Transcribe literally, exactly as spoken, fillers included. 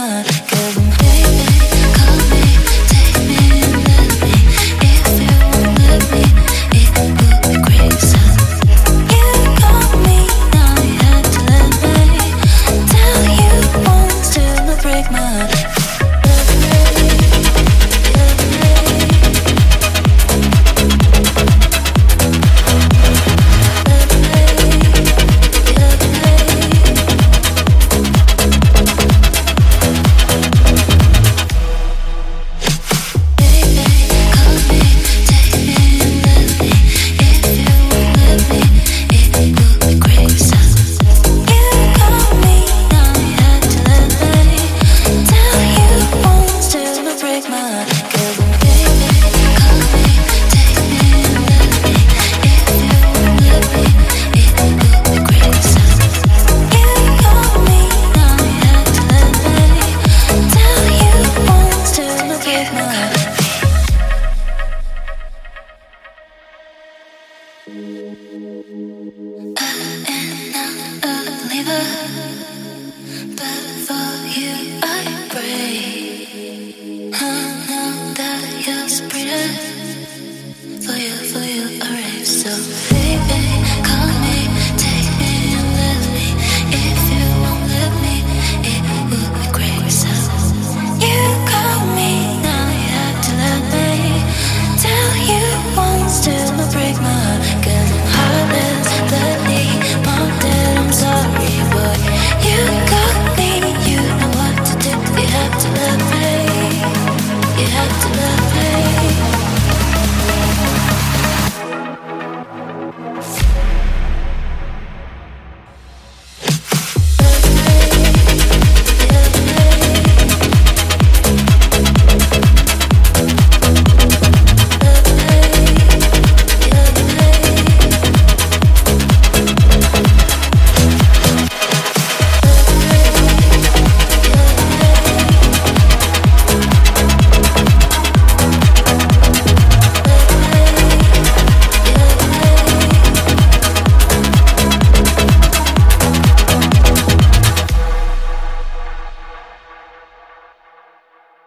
mine. 'Cause I'm baby, call me, take me and let me. If you won't let me, it would be great. So you call me, now you have to let me. Tell you once till I break my heart. But for you I pray. I know that you're spreader.